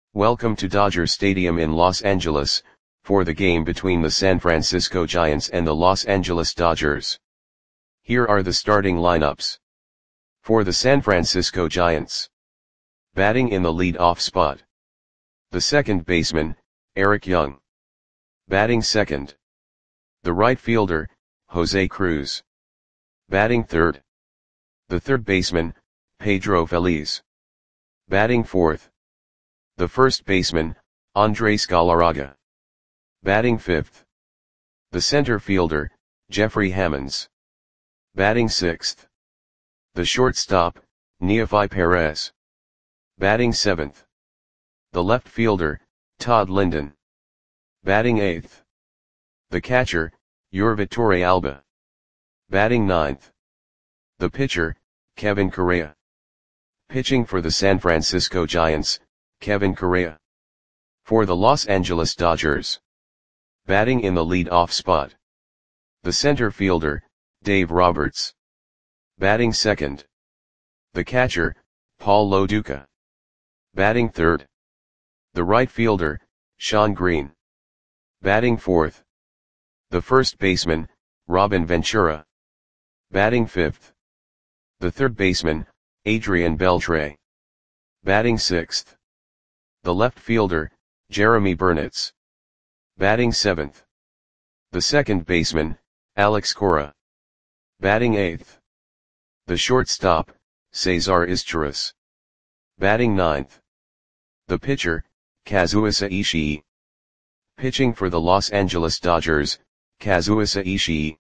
Welcome to Dodger Stadium in Los Angeles, for the game between the San Francisco Giants and the Los Angeles Dodgers. Here are the starting lineups. For the San Francisco Giants. Batting in the lead-off spot. The second baseman, Eric Young. Batting second. The right fielder, Jose Cruz. Batting third. The third baseman, Pedro Feliz. Batting fourth. The first baseman, Andres Galarraga. Batting fifth. The center fielder, Jeffrey Hammonds. Batting sixth. The shortstop, Neofy Perez. Batting seventh. The left fielder, Todd Linden. Batting eighth. The catcher, Yorvitor Alba. Batting ninth. The pitcher, Kevin Correa. Pitching for the San Francisco Giants, Kevin Correa. For the Los Angeles Dodgers. Batting in the lead-off spot. The center fielder, Dave Roberts. Batting second. The catcher, Paul Lo Duca. Batting third. The right fielder, Shawn Green. Batting fourth. The first baseman, Robin Ventura. Batting fifth. The third baseman, Adrian Beltre. Batting sixth. The left fielder, Jeremy Burnitz. Batting seventh. The second baseman, Alex Cora. Batting eighth. The shortstop, Cesar Izturis. Batting ninth. The pitcher, Kazuhisa Ishii. Pitching for the Los Angeles Dodgers, Kazuhisa Ishii.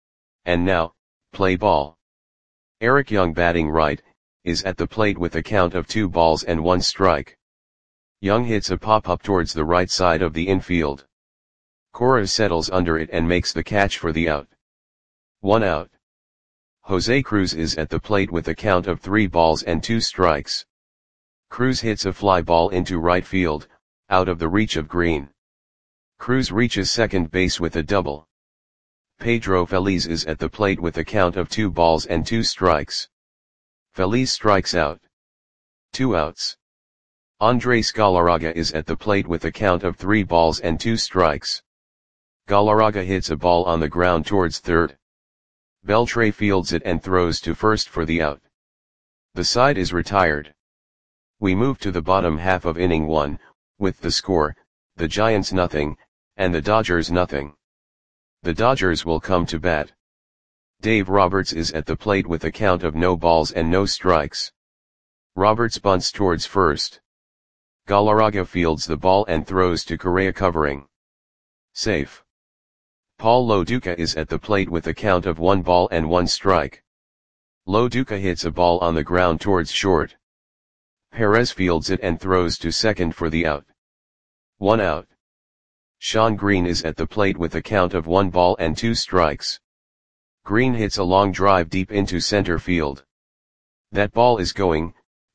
And now, play ball. Eric Young batting right, is at the plate with a count of 2 balls and 1 strike. Young hits a pop-up towards the right side of the infield. Cora settles under it and makes the catch for the out. 1 out. Jose Cruz is at the plate with a count of 3 balls and 2 strikes. Cruz hits a fly ball into right field, out of the reach of Green. Cruz reaches second base with a double. Pedro Feliz is at the plate with a count of 2 balls and 2 strikes. Feliz strikes out. 2 outs. Andres Galarraga is at the plate with a count of 3 balls and 2 strikes. Galarraga hits a ball on the ground towards third. Beltre fields it and throws to first for the out. The side is retired. We move to the bottom half of inning 1, with the score, the Giants nothing, and the Dodgers nothing. The Dodgers will come to bat. Dave Roberts is at the plate with a count of no balls and no strikes. Roberts bunts towards first. Galarraga fields the ball and throws to Correa covering. Safe. Paul Lo Duca is at the plate with a count of 1 ball and 1 strike. Lo Duca hits a ball on the ground towards short. Perez fields it and throws to second for the out. 1 out. Shawn Green is at the plate with a count of 1 ball and 2 strikes. Green hits a long drive deep into center field. That ball is going,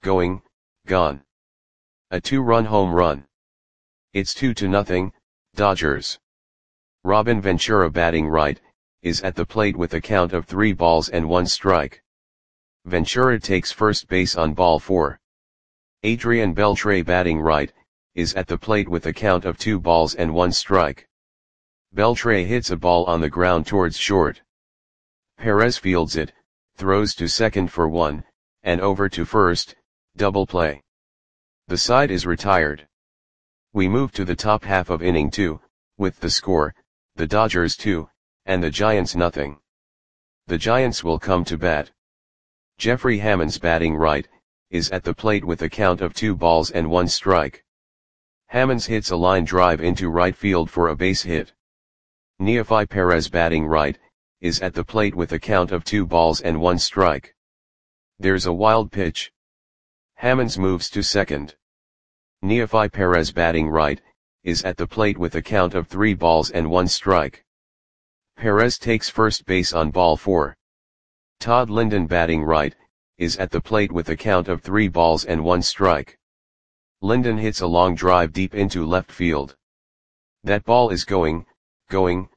gone. A 2-run home run. It's 2-0, Dodgers. Robin Ventura batting right, is at the plate with a count of 3 balls and 1 strike. Ventura takes first base on ball 4. Adrian Beltre batting right, is at the plate with a count of 2 balls and 1 strike. Beltre hits a ball on the ground towards short. Perez fields it, throws to second for 1, and over to first, double play. The side is retired. We move to the top half of inning 2, with the score, the Dodgers 2, and the Giants nothing. The Giants will come to bat. Jeffrey Hammonds batting right, is at the plate with a count of 2 balls and 1 strike. Hammonds hits a line drive into right field for a base hit. Neofy Perez batting right, is at the plate with a count of 2 balls and 1 strike. There's a wild pitch. Hammonds moves to second. Neofy Perez batting right, is at the plate with a count of 3 balls and 1 strike. Perez takes first base on ball 4. Todd Linden batting right, is at the plate with a count of 3 balls and 1 strike. Linden hits a long drive deep into left field. That ball is going, gone.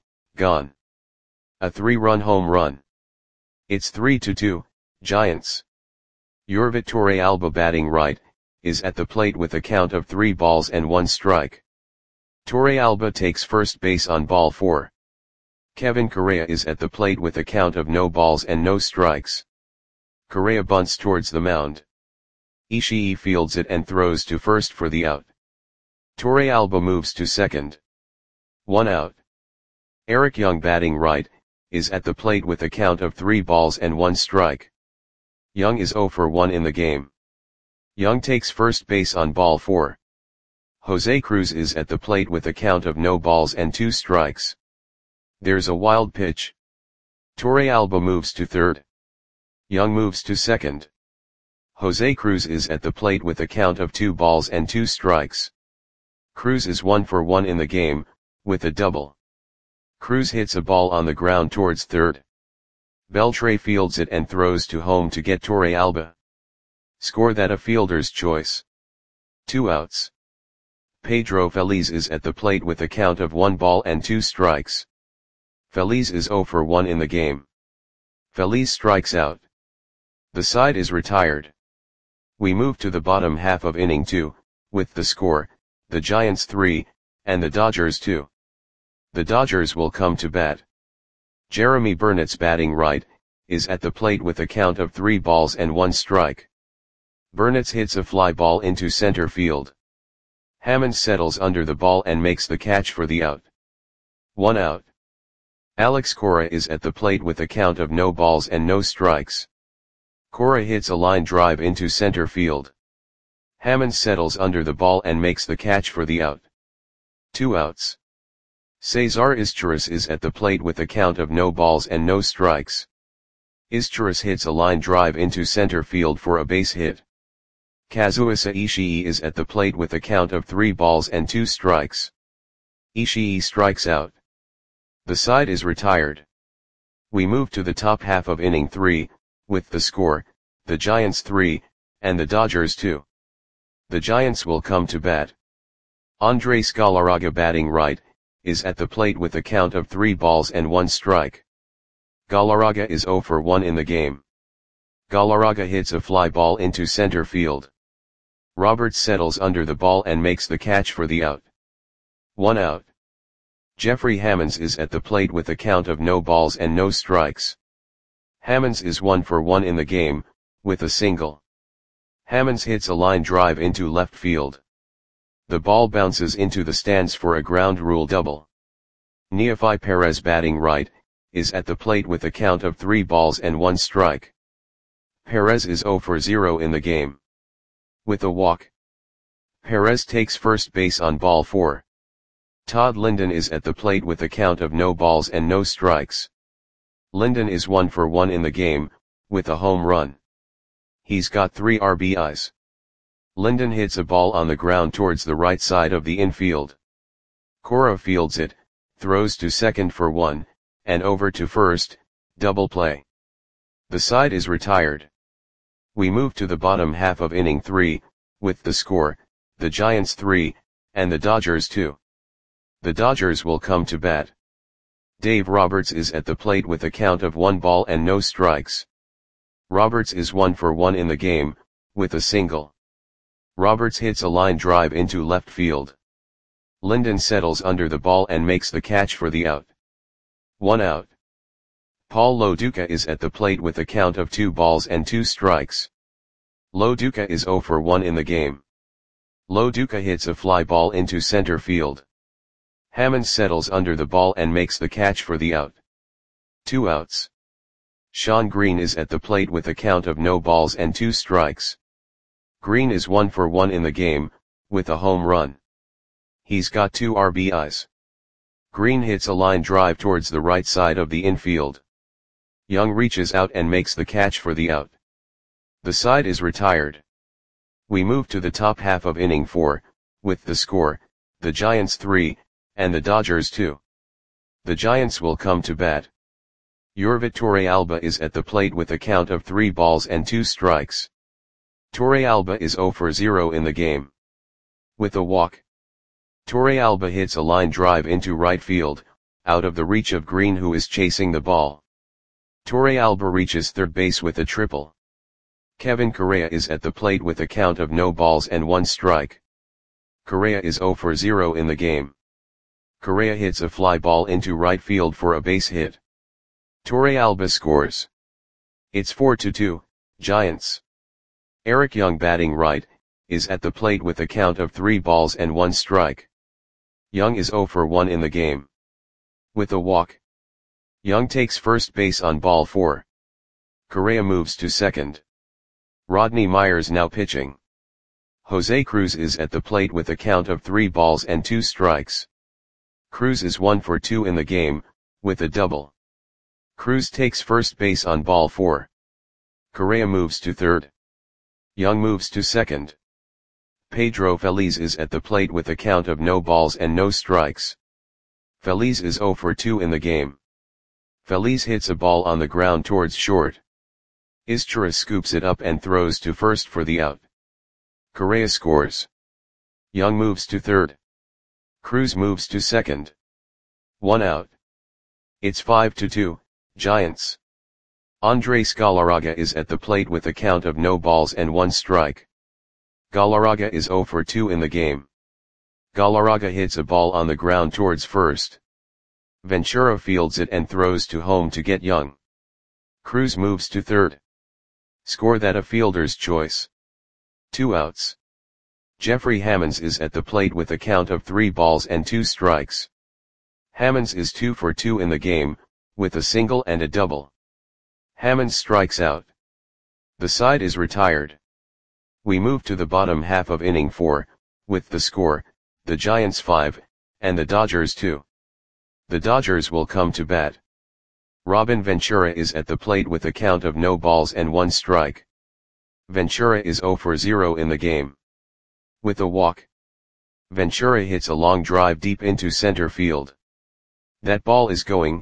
A 3-run home run. It's 3-2, Giants. Yorvitor Alba batting right, is at the plate with a count of 3 balls and 1 strike. Torrealba takes first base on ball 4. Kevin Correa is at the plate with a count of no balls and no strikes. Correa bunts towards the mound. Ishii fields it and throws to first for the out. Torrealba moves to second. 1 out. Eric Young, batting right, is at the plate with a count of 3 balls and 1 strike. Young is 0 for 1 in the game. Young takes first base on ball 4. Jose Cruz is at the plate with a count of no balls and 2 strikes. There's a wild pitch. Torrealba moves to third. Young moves to second. Jose Cruz is at the plate with a count of 2 balls and 2 strikes. Cruz is 1 for 1 in the game, with a double. Cruz hits a ball on the ground towards third. Beltre fields it and throws to home to get Torrealba. Score that a fielder's choice. 2 outs. Pedro Feliz is at the plate with a count of 1 ball and 2 strikes. Feliz is 0 for 1 in the game. Feliz strikes out. The side is retired. We move to the bottom half of inning 2, with the score, the Giants 3, and the Dodgers 2. The Dodgers will come to bat. Jeremy Burnett's, batting right, is at the plate with a count of 3 balls and 1 strike. Burnett hits a fly ball into center field. Hammond settles under the ball and makes the catch for the out. 1 out. Alex Cora is at the plate with a count of no balls and no strikes. Cora hits a line drive into center field. Hammond settles under the ball and makes the catch for the out. 2 outs. Cesar Izturis is at the plate with a count of no balls and no strikes. Izturis hits a line drive into center field for a base hit. Kazuhisa Ishii is at the plate with a count of 3 balls and 2 strikes. Ishii strikes out. The side is retired. We move to the top half of inning 3, with the score, the Giants 3, and the Dodgers 2. The Giants will come to bat. Andres Galarraga, batting right, is at the plate with a count of 3 balls and 1 strike. Galarraga is 0 for 1 in the game. Galarraga hits a fly ball into center field. Roberts settles under the ball and makes the catch for the out. 1 out. Jeffrey Hammonds is at the plate with a count of no balls and no strikes. Hammonds is 1 for 1 in the game, with a single. Hammonds hits a line drive into left field. The ball bounces into the stands for a ground rule double. Neefi Perez, batting right, is at the plate with a count of 3 balls and 1 strike. Perez is 0 for 0 in the game. With a walk. Perez takes first base on ball 4. Todd Linden is at the plate with a count of no balls and no strikes. Linden is 1 for 1 in the game, with a home run. He's got 3 RBIs. Linden hits a ball on the ground towards the right side of the infield. Cora fields it, throws to second for 1, and over to first, double play. The side is retired. We move to the bottom half of inning 3, with the score, the Giants 3, and the Dodgers 2. The Dodgers will come to bat. Dave Roberts is at the plate with a count of 1 ball and no strikes. Roberts is 1 for 1 in the game, with a single. Roberts hits a line drive into left field. Linden settles under the ball and makes the catch for the out. 1 out. Paul Lo Duca is at the plate with a count of 2 balls and 2 strikes. Lo Duca is 0 for 1 in the game. Lo Duca hits a fly ball into center field. Hammond settles under the ball and makes the catch for the out. 2 outs. Sean Green is at the plate with a count of no balls and 2 strikes. Green is 1 for 1 in the game, with a home run. He's got 2 RBIs. Green hits a line drive towards the right side of the infield. Young reaches out and makes the catch for the out. The side is retired. We move to the top half of inning 4, with the score, the Giants 3, and the Dodgers 2. The Giants will come to bat. Yorvit Torrealba is at the plate with a count of 3 balls and 2 strikes. Torrealba is 0 for 0 in the game. With a walk. Torrealba hits a line drive into right field, out of the reach of Green, who is chasing the ball. Torrealba reaches third base with a triple. Kevin Correa is at the plate with a count of no balls and 1 strike. Correa is 0 for 0 in the game. Correa hits a fly ball into right field for a base hit. Torrealba scores. It's 4-2, Giants. Eric Young, batting right, is at the plate with a count of 3 balls and 1 strike. Young is 0 for 1 in the game. With a walk, Young takes first base on ball 4. Correa moves to second. Rodney Myers now pitching. Jose Cruz is at the plate with a count of 3 balls and 2 strikes. Cruz is 1 for 2 in the game, with a double. Cruz takes first base on ball 4. Correa moves to third. Young moves to second. Pedro Feliz is at the plate with a count of no balls and no strikes. Feliz is 0 for 2 in the game. Feliz hits a ball on the ground towards short. Izturis scoops it up and throws to first for the out. Correa scores. Young moves to third. Cruz moves to second. 1 out. It's 5-2, Giants. Andres Galarraga is at the plate with a count of no balls and 1 strike. Galarraga is 0 for 2 in the game. Galarraga hits a ball on the ground towards first. Ventura fields it and throws to home to get Young. Cruz moves to third. Score that a fielder's choice. 2 outs. Jeffrey Hammonds is at the plate with a count of 3 balls and 2 strikes. Hammonds is 2 for 2 in the game, with a single and a double. Hammonds strikes out. The side is retired. We move to the bottom half of inning 4, with the score, the Giants 5, and the Dodgers 2. The Dodgers will come to bat. Robin Ventura is at the plate with a count of no balls and 1 strike. Ventura is 0 for 0 in the game. With a walk, Ventura hits a long drive deep into center field. That ball is gone.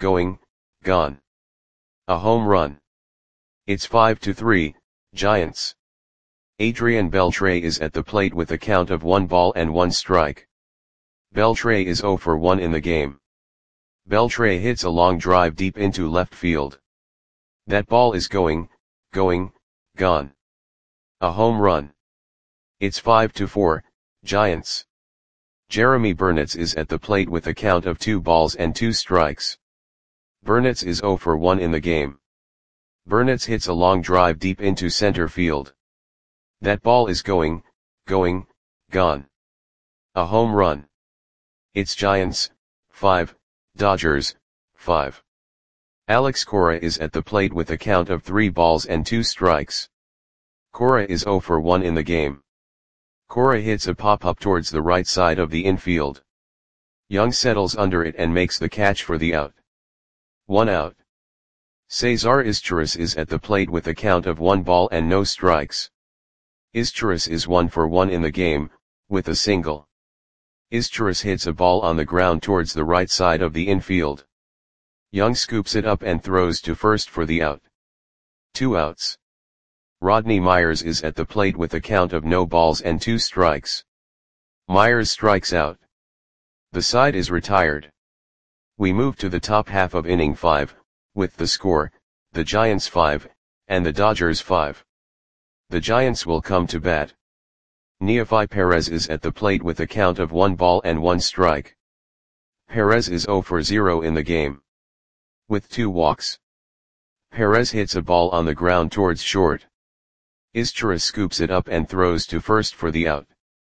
A home run. It's 5-3, Giants. Adrian Beltre is at the plate with a count of 1 ball and 1 strike. Beltre is 0 for 1 in the game. Beltre hits a long drive deep into left field. That ball is gone. A home run. It's 5-4, Giants. Jeremy Burnitz is at the plate with a count of 2 balls and 2 strikes. Burnitz is 0 for 1 in the game. Burnitz hits a long drive deep into center field. That ball is gone. A home run. It's Giants, 5, Dodgers, 5. Alex Cora is at the plate with a count of 3 balls and 2 strikes. Cora is 0 for 1 in the game. Cora hits a pop-up towards the right side of the infield. Young settles under it and makes the catch for the out. 1 out. Cesar Izturis is at the plate with a count of 1 ball and no strikes. Izturis is 1 for 1 in the game, with a single. Izturis hits a ball on the ground towards the right side of the infield. Young scoops it up and throws to first for the out. 2 outs. Rodney Myers is at the plate with a count of no balls and 2 strikes. Myers strikes out. The side is retired. We move to the top half of inning 5, with the score, the Giants 5, and the Dodgers 5. The Giants will come to bat. Neofi Perez is at the plate with a count of 1 ball and 1 strike. Perez is 0 for 0 in the game. With 2 walks. Perez hits a ball on the ground towards short. Izturis scoops it up and throws to first for the out.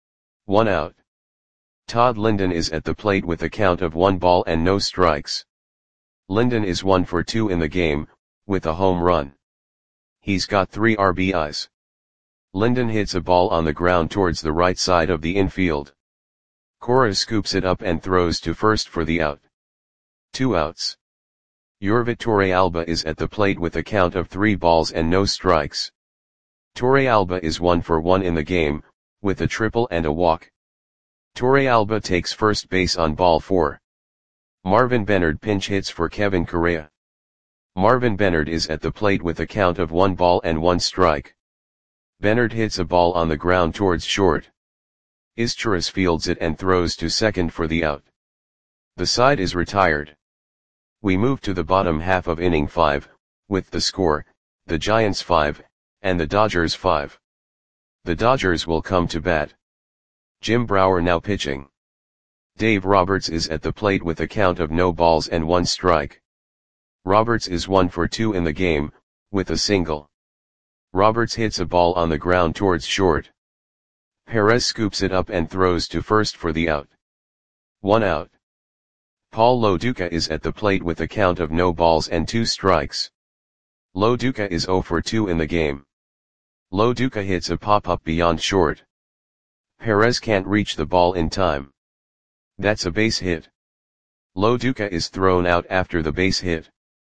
1 out. Todd Linden is at the plate with a count of 1 ball and no strikes. Linden is 1 for 2 in the game, with a home run. He's got 3 RBIs. Linden hits a ball on the ground towards the right side of the infield. Cora scoops it up and throws to first for the out. 2 outs. Yorvit Torrealba is at the plate with a count of 3 balls and no strikes. Torrealba is 1 for 1 in the game, with a triple and a walk. Torrealba takes first base on ball 4. Marvin Bennard pinch hits for Kevin Correa. Marvin Bennard is at the plate with a count of 1 ball and 1 strike. Bennard hits a ball on the ground towards short. Izturis fields it and throws to second for the out. The side is retired. We move to the bottom half of inning 5, with the score, the Giants 5, and the Dodgers 5. The Dodgers will come to bat. Jim Brower now pitching. Dave Roberts is at the plate with a count of no balls and 1 strike. Roberts is 1 for 2 in the game, with a single. Roberts hits a ball on the ground towards short. Perez scoops it up and throws to first for the out. 1 out. Paul Lo Duca is at the plate with a count of no balls and 2 strikes. Lo Duca is 0 for 2 in the game. Lo Duca hits a pop-up beyond short. Perez can't reach the ball in time. That's a base hit. Lo Duca is thrown out after the base hit.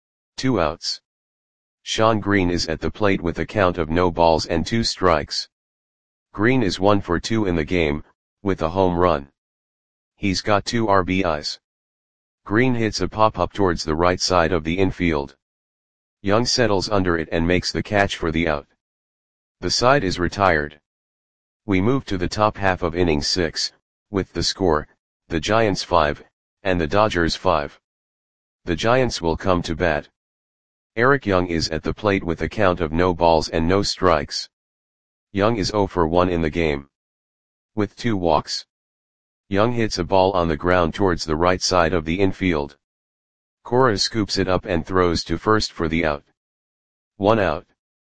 2 outs. Shawn Green is at the plate with a count of no balls and 2 strikes. Green is 1 for 2 in the game, with a home run. He's got 2 RBIs. Green hits a pop-up towards the right side of the infield. Young settles under it and makes the catch for the out. The side is retired. We move to the top half of inning 6, with the score, the Giants 5, and the Dodgers 5. The Giants will come to bat. Eric Young is at the plate with a count of no balls and no strikes. Young is 0 for 1 in the game. With 2 walks. Young hits a ball on the ground towards the right side of the infield. Cora scoops it up and throws to first for the out. 1 out.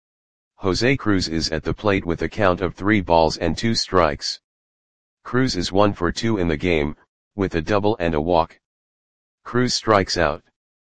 Jose Cruz is at the plate with a count of 3 balls and 2 strikes. Cruz is 1 for 2 in the game, with a double and a walk. Cruz strikes out.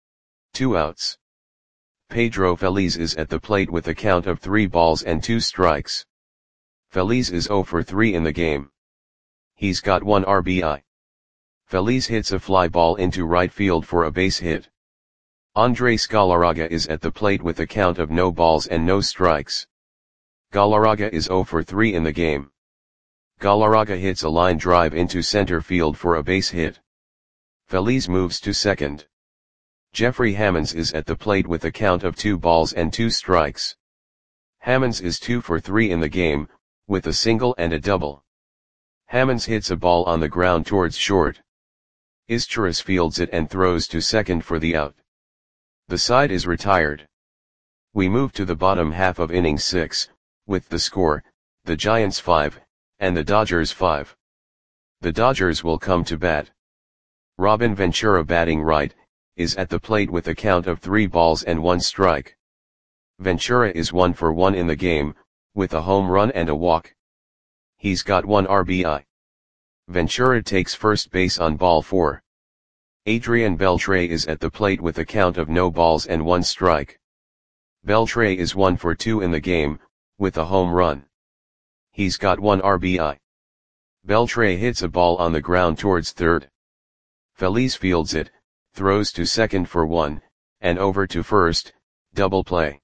2 outs. Pedro Feliz is at the plate with a count of 3 balls and 2 strikes. Feliz is 0 for 3 in the game. He's got 1 RBI. Feliz hits a fly ball into right field for a base hit. Andres Galarraga is at the plate with a count of no balls and no strikes. Galarraga is 0 for 3 in the game. Galarraga hits a line drive into center field for a base hit. Feliz moves to second. Jeffrey Hammonds is at the plate with a count of 2 balls and 2 strikes. Hammonds is 2 for 3 in the game, with a single and a double. Hammonds hits a ball on the ground towards short. Izturis fields it and throws to second for the out. The side is retired. We move to the bottom half of inning 6, with the score, the Giants 5, and the Dodgers 5. The Dodgers will come to bat. Robin Ventura batting right, is at the plate with a count of 3 balls and 1 strike. Ventura is 1 for 1 in the game, with a home run and a walk. He's got 1 RBI. Ventura takes first base on ball 4. Adrian Beltre is at the plate with a count of no balls and 1 strike. Beltre is 1 for 2 in the game, with a home run. He's got 1 RBI. Beltre hits a ball on the ground towards third. Feliz fields it, throws to second for 1, and over to first, double play.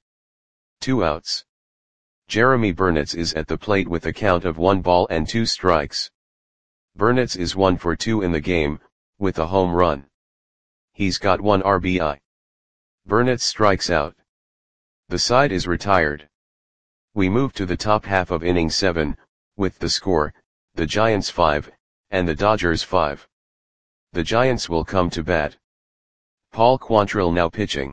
2 outs. Jeremy Burnitz is at the plate with a count of 1 ball and 2 strikes. Burnitz is 1 for 2 in the game, with a home run. He's got 1 RBI. Burnitz strikes out. The side is retired. We move to the top half of inning 7, with the score, the Giants 5, and the Dodgers 5. The Giants will come to bat. Paul Quantrill now pitching.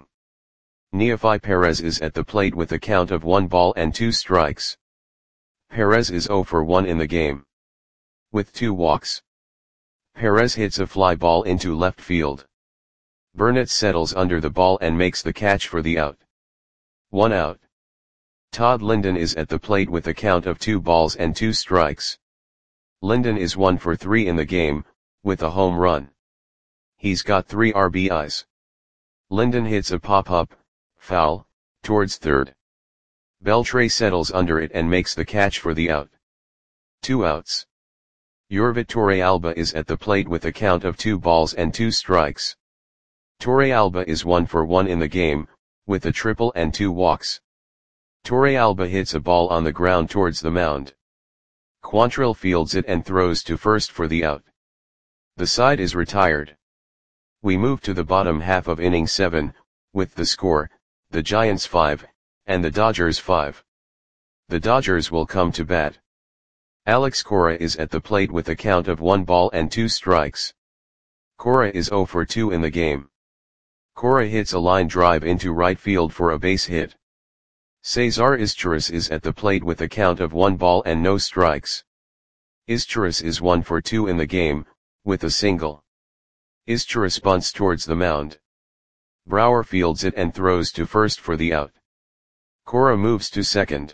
Neofi Perez is at the plate with a count of 1 ball and 2 strikes. Perez is 0 for 1 in the game. With 2 walks. Perez hits a fly ball into left field. Burnitz settles under the ball and makes the catch for the out. 1 out. Todd Linden is at the plate with a count of 2 balls and 2 strikes. Linden is 1 for 3 in the game, with a home run. He's got 3 RBIs. Linden hits a pop-up, foul, towards third. Beltre settles under it and makes the catch for the out. 2 outs. Yorvit Torrealba is at the plate with a count of 2 balls and 2 strikes. Torrealba is 1 for 1 in the game, with a triple and 2 walks. Torrealba hits a ball on the ground towards the mound. Quantrill fields it and throws to first for the out. The side is retired. We move to the bottom half of inning 7, with the score, the Giants 5, and the Dodgers 5. The Dodgers will come to bat. Alex Cora is at the plate with a count of 1 ball and 2 strikes. Cora is 0 for 2 in the game. Cora hits a line drive into right field for a base hit. Cesar Izturis is at the plate with a count of 1 ball and no strikes. Izturis is 1 for 2 in the game, with a single. Izturis bunts towards the mound. Brower fields it and throws to first for the out. Cora moves to second.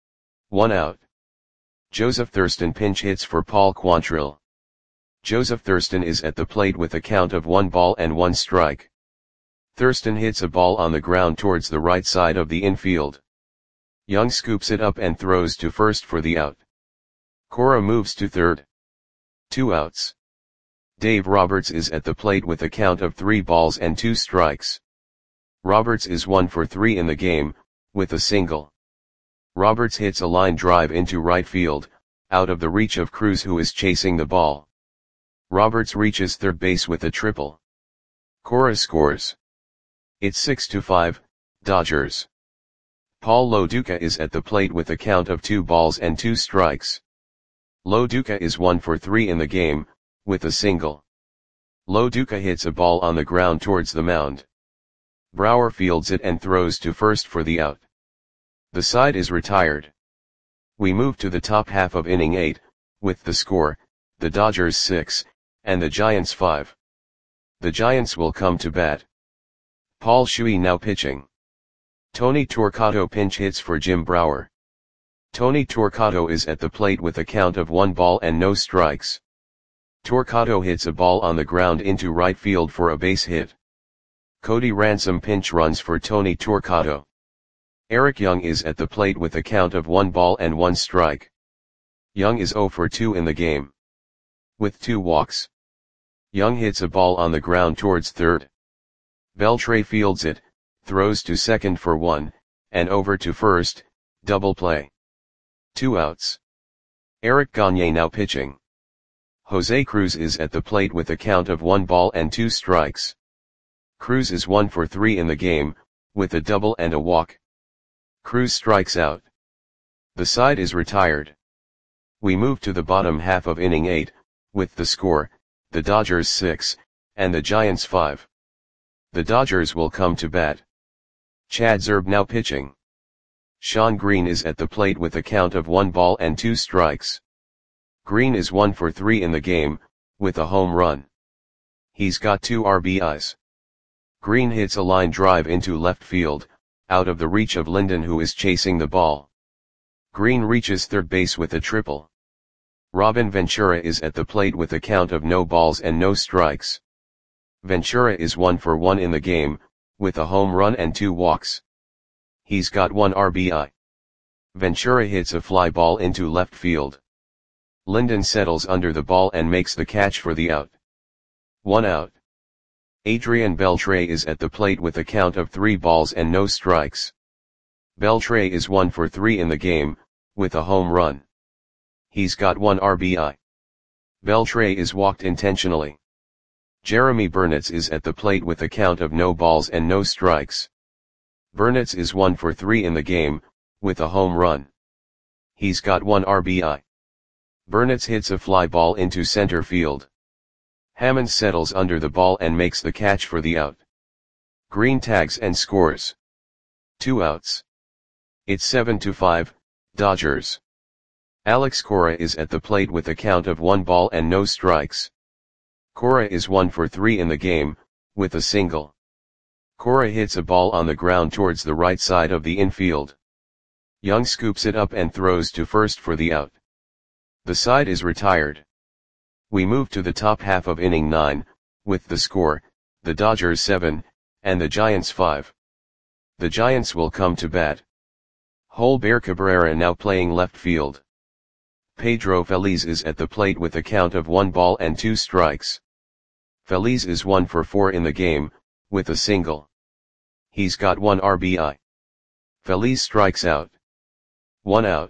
1 out. Joseph Thurston pinch hits for Paul Quantrill. Joseph Thurston is at the plate with a count of 1 ball and 1 strike. Thurston hits a ball on the ground towards the right side of the infield. Young scoops it up and throws to first for the out. Cora moves to third. 2 outs. Dave Roberts is at the plate with a count of 3 balls and 2 strikes. Roberts is 1 for 3 in the game, with a single. Roberts hits a line drive into right field, out of the reach of Cruz, who is chasing the ball. Roberts reaches third base with a triple. Cora scores. It's 6-5, Dodgers. Paul Lo Duca is at the plate with a count of 2 balls and 2 strikes. Lo Duca is 1 for 3 in the game, with a single. Lo Duca hits a ball on the ground towards the mound. Brower fields it and throws to first for the out. The side is retired. We move to the top half of inning 8, with the score, the Dodgers 6, and the Giants 5. The Giants will come to bat. Paul Shuey now pitching. Tony Torquato pinch hits for Jim Brower. Tony Torquato is at the plate with a count of 1 ball and no strikes. Torquato hits a ball on the ground into right field for a base hit. Cody Ransom pinch runs for Tony Torquato. Eric Young is at the plate with a count of 1 ball and 1 strike. Young is 0 for 2 in the game. With 2 walks. Young hits a ball on the ground towards third. Beltre fields it, throws to second for 1, and over to first, double play. 2 outs. Eric Gagne now pitching. Jose Cruz is at the plate with a count of 1 ball and 2 strikes. Cruz is 1 for 3 in the game, with a double and a walk. Cruz strikes out. The side is retired. We move to the bottom half of inning 8, with the score, the Dodgers 6, and the Giants 5. The Dodgers will come to bat. Chad Zerbe now pitching. Sean Green is at the plate with a count of 1 ball and 2 strikes. Green is 1 for 3 in the game, with a home run. He's got 2 RBIs. Green hits a line drive into left field, out of the reach of Linden, who is chasing the ball. Green reaches third base with a triple. Robin Ventura is at the plate with a count of no balls and no strikes. Ventura is 1 for 1 in the game, with a home run and 2 walks. He's got 1 RBI. Ventura hits a fly ball into left field. Linden settles under the ball and makes the catch for the out. 1 out. Adrian Beltre is at the plate with a count of 3 balls and no strikes. Beltre is 1 for 3 in the game, with a home run. He's got 1 RBI. Beltre is walked intentionally. Jeremy Burnitz is at the plate with a count of no balls and no strikes. Burnitz is 1 for 3 in the game, with a home run. He's got 1 RBI. Burnitz hits a fly ball into center field. Hammond settles under the ball and makes the catch for the out. Green tags and scores. 2 outs. It's 7-5, Dodgers. Alex Cora is at the plate with a count of 1 ball and no strikes. Cora is 1 for 3 in the game, with a single. Cora hits a ball on the ground towards the right side of the infield. Young scoops it up and throws to first for the out. The side is retired. We move to the top half of inning 9, with the score, the Dodgers 7, and the Giants 5. The Giants will come to bat. Holber Cabrera now playing left field. Pedro Feliz is at the plate with a count of 1 ball and 2 strikes. Feliz is 1 for 4 in the game, with a single. He's got 1 RBI. Feliz strikes out. 1 out.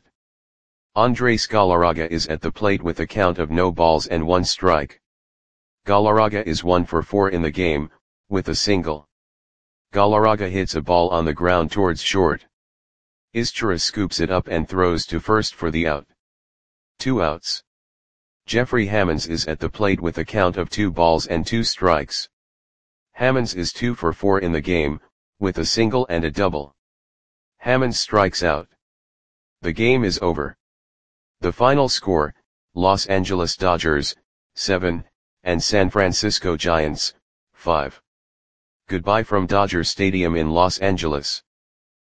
Andres Galarraga is at the plate with a count of no balls and 1 strike. Galarraga is 1 for 4 in the game, with a single. Galarraga hits a ball on the ground towards short. Izturis scoops it up and throws to first for the out. 2 outs. Jeffrey Hammonds is at the plate with a count of 2 balls and 2 strikes. Hammonds is 2 for 4 in the game, with a single and a double. Hammonds strikes out. The game is over. The final score, Los Angeles Dodgers, 7, and San Francisco Giants, 5. Goodbye from Dodger Stadium in Los Angeles.